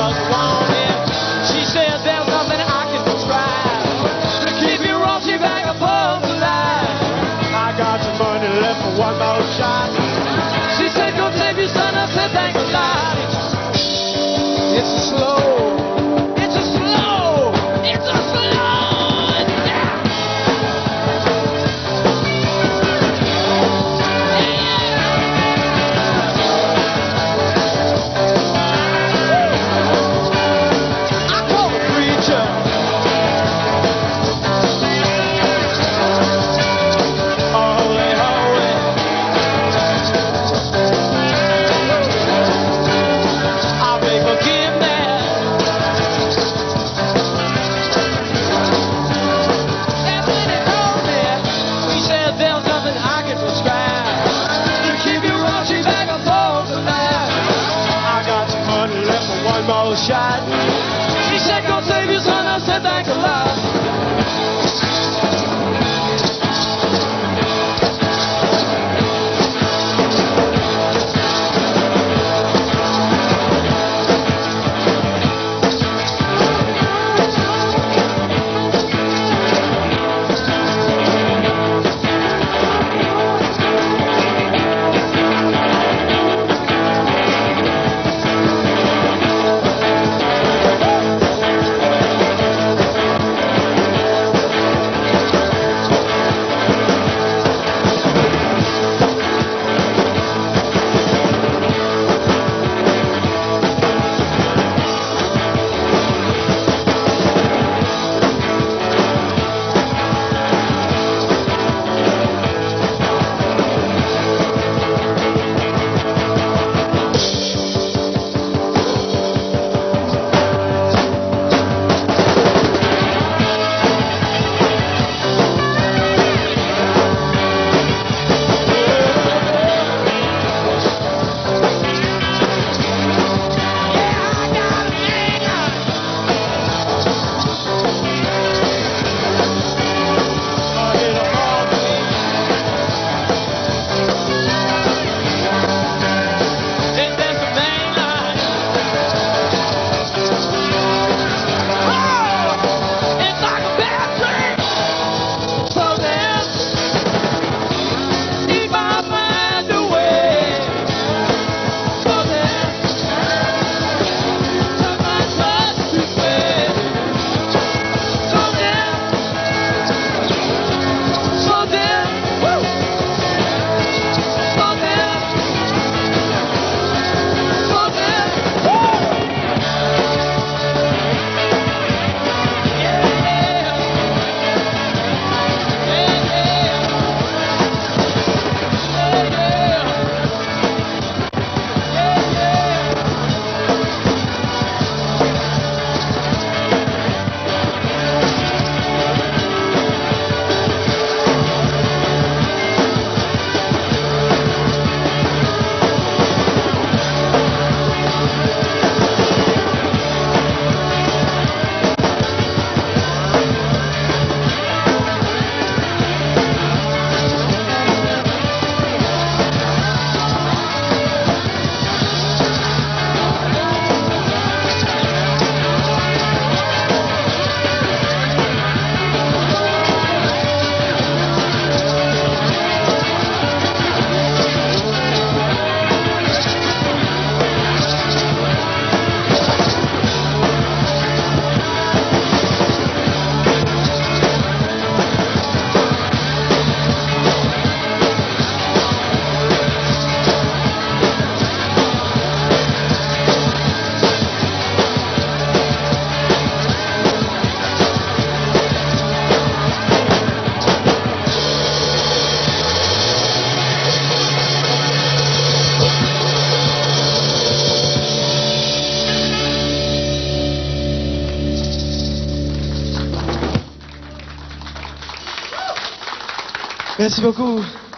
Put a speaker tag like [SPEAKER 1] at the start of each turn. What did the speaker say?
[SPEAKER 1] 'cause I want it. She said there's nothing I can describe to keep you rushing back above the line. I got some money left for one more shot. She said, go save your son. I said, thanks a lot. It's a slow. It's a slow. It's a slow. Yeah. I call the preacher. Holy, holy. I beg forgiveness. And when he told me, he said there's nothing I can prescribe to keep you rushing back and forth tonight. I got some money left for one more shot. She said, go save your son. I said, thanks a lot.
[SPEAKER 2] Merci beaucoup.